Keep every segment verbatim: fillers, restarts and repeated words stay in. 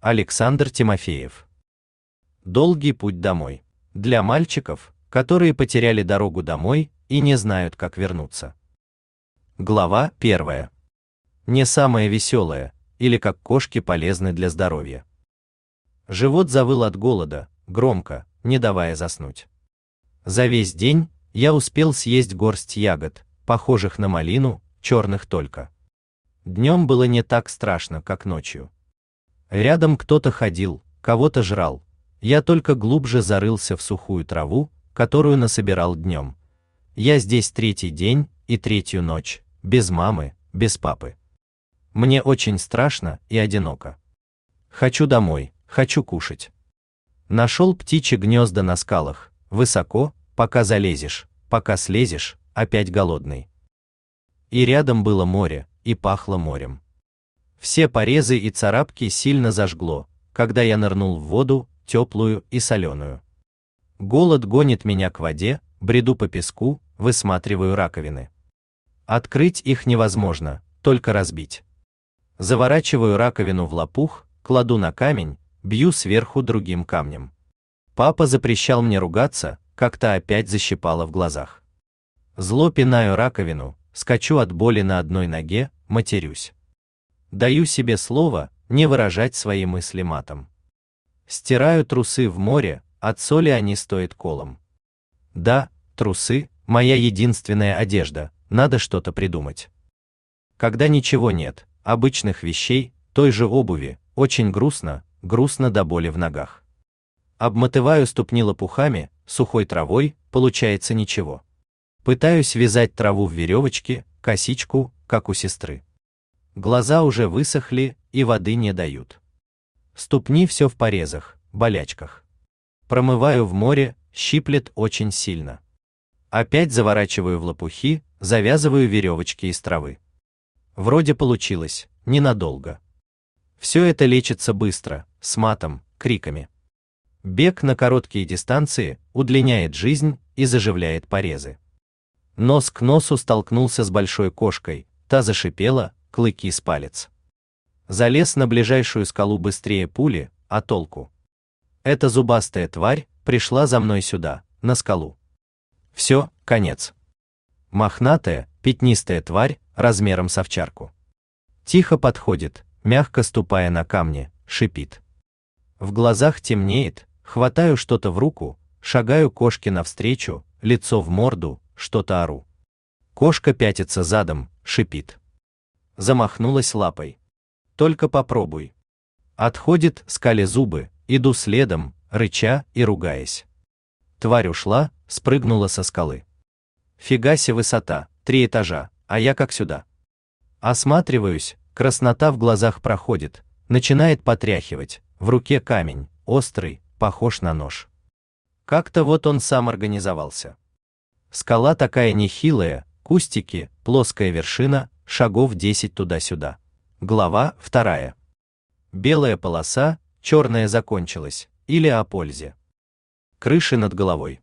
Александр Тимофеев. Долгий путь домой. Для мальчиков, которые потеряли дорогу домой и не знают, как вернуться. Глава первая. Не самое веселое, или как кошки полезны для здоровья. Живот завыл от голода, громко, не давая заснуть. За весь день я успел съесть горсть ягод, похожих на малину, черных только. Днем было не так страшно, как ночью. Рядом кто-то ходил, кого-то жрал. Я только глубже зарылся в сухую траву, которую насобирал днем. Я здесь третий день и третью ночь, без мамы, без папы. Мне очень страшно и одиноко. Хочу домой, хочу кушать. Нашел птичьи гнезда на скалах, высоко, пока залезешь, пока слезешь, опять голодный. И рядом было море, и пахло морем. Все порезы и царапки сильно зажгло, когда я нырнул в воду, теплую и соленую. Голод гонит меня к воде, бреду по песку, высматриваю раковины. Открыть их невозможно, только разбить. Заворачиваю раковину в лопух, кладу на камень, бью сверху другим камнем. Папа запрещал мне ругаться, как-то опять защипало в глазах. Зло пинаю раковину, скачу от боли на одной ноге, матерюсь. Даю себе слово не выражать свои мысли матом. Стираю трусы в море, от соли они стоят колом. Да, трусы – моя единственная одежда, надо что-то придумать. Когда ничего нет, обычных вещей, той же обуви, очень грустно, грустно до боли в ногах. Обматываю ступни лопухами, сухой травой, получается ничего. Пытаюсь вязать траву в веревочки, косичку, как у сестры. Глаза уже высохли и воды не дают. Ступни все в порезах, болячках. Промываю в море, щиплет очень сильно. Опять заворачиваю в лопухи, завязываю веревочки из травы. Вроде получилось, ненадолго. Все это лечится быстро, с матом, криками. Бег на короткие дистанции удлиняет жизнь и заживляет порезы. Нос к носу столкнулся с большой кошкой, та зашипела, клыки с палец. Залез на ближайшую скалу быстрее пули, а толку? Эта зубастая тварь пришла за мной сюда, на скалу. Все, конец. Мохнатая, пятнистая тварь, размером с овчарку. Тихо подходит, мягко ступая на камни, шипит. В глазах темнеет, хватаю что-то в руку, шагаю кошке навстречу, лицо в морду, что-то ору. Кошка пятится задом, шипит. Замахнулась лапой. Только попробуй. Отходит, скали зубы, иду следом, рыча и ругаясь. Тварь ушла, спрыгнула со скалы. Фигаси высота, три этажа, а я как сюда. Осматриваюсь, краснота в глазах проходит, начинает потряхивать, в руке камень, острый, похож на нож. Как-то вот он сам организовался. Скала такая нехилая, кустики, плоская вершина, шагов десять туда-сюда. Глава вторая. Белая полоса, черная закончилась, или о пользе. Крыши над головой.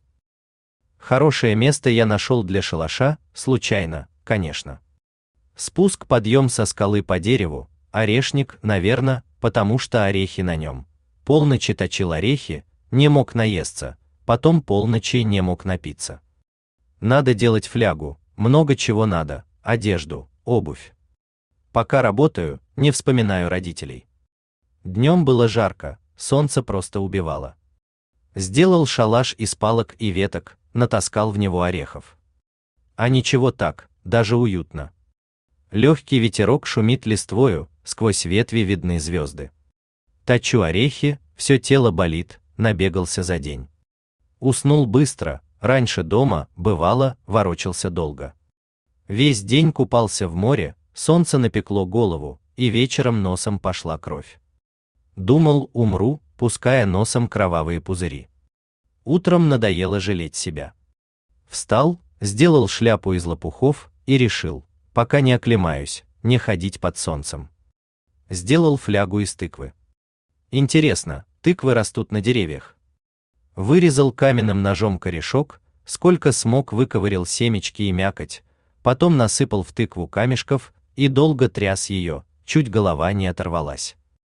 Хорошее место я нашел для шалаша, случайно, конечно. Спуск, подъем со скалы по дереву, орешник, наверное, потому что орехи на нем. Полночи точил орехи, не мог наесться, потом полночи не мог напиться. Надо делать флягу, много чего надо, одежду, обувь. Пока работаю, не вспоминаю родителей. Днем было жарко, солнце просто убивало. Сделал шалаш из палок и веток, натаскал в него орехов. А ничего так, даже уютно. Легкий ветерок шумит листвою, сквозь ветви видны звезды. Точу орехи, все тело болит, набегался за день. Уснул быстро, раньше дома, бывало, ворочался долго. Весь день купался в море, солнце напекло голову, и вечером носом пошла кровь. Думал, умру, пуская носом кровавые пузыри. Утром надоело жалеть себя. Встал, сделал шляпу из лопухов и решил, пока не оклемаюсь, не ходить под солнцем. Сделал флягу из тыквы. Интересно, тыквы растут на деревьях. Вырезал каменным ножом корешок, сколько смог выковырял семечки и мякоть, потом насыпал в тыкву камешков и долго тряс ее, чуть голова не оторвалась.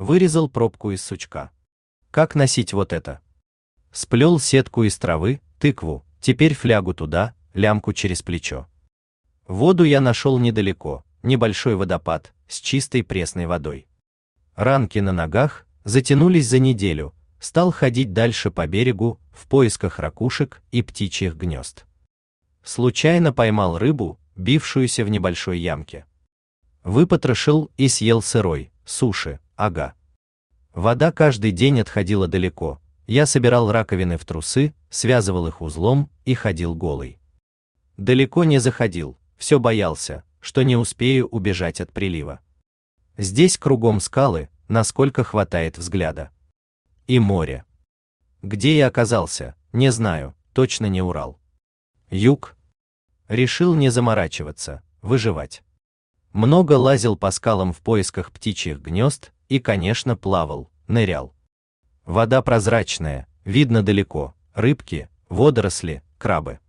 Вырезал пробку из сучка. Как носить вот это? Сплел сетку из травы, тыкву, теперь флягу туда, лямку через плечо. Воду я нашел недалеко, небольшой водопад с чистой пресной водой. Ранки на ногах затянулись за неделю, стал ходить дальше по берегу в поисках ракушек и птичьих гнезд. Случайно поймал рыбу, бившуюся в небольшой ямке. Выпотрошил и съел сырой, суши, ага. Вода каждый день отходила далеко, я собирал раковины в трусы, связывал их узлом и ходил голый. Далеко не заходил, все боялся, что не успею убежать от прилива. Здесь кругом скалы, насколько хватает взгляда. И море. Где я оказался, не знаю, точно не Урал. Юг. Решил не заморачиваться, выживать. Много лазил по скалам в поисках птичьих гнезд и, конечно, плавал, нырял. Вода прозрачная, видно далеко, рыбки, водоросли, крабы.